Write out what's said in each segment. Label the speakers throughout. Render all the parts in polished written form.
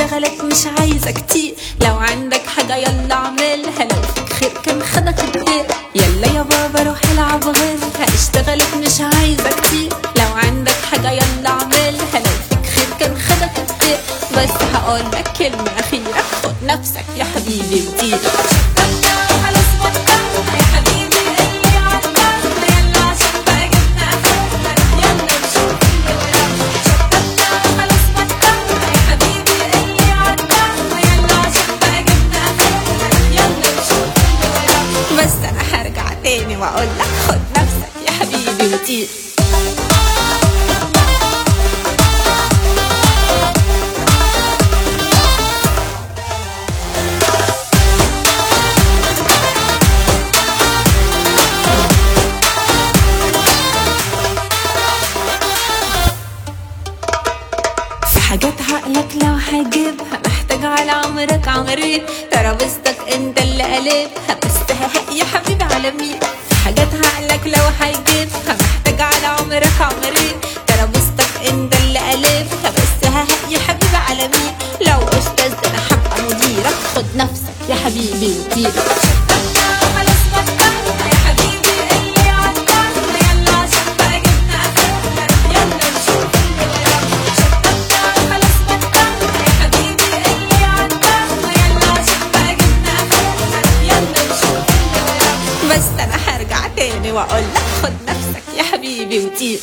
Speaker 1: اشتغلت مش عايزة كتير، لو عندك حاجة يلا اعملها، لو فيك خير كان خدك الدير. يلا يا بابا روح العب غيرها، اشتغلت مش عايزة كتير، لو عندك حاجة يلا اعملها، لو فيك خير كان خدك الدير. بس هقولك كلمة أخيرة، خد نفسك يا حبيبي وطير. بس انا هرجع تاني واقول لك خد نفسك يا حبيبي وطير. في حاجات عقلك لو هجيبها محتاج على عمرك عمرين، ترابيزتك انت اللي قلبها، بس يا حبيبي على مين؟ في حاجات عقلك لو هيجيبها محتاج على عمرك عمرين، ترابيزتك انت اللي قلبها، بس يا حبيبي على مين؟ لو استاذ انا هبقى مديرك، خد نفسك يا حبيبي وطير. بس انا هرجع تاني واقول لك خد نفسك يا حبيبي وطير.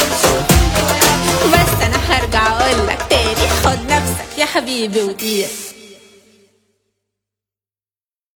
Speaker 1: خد نفسك يا حبيبي وطير.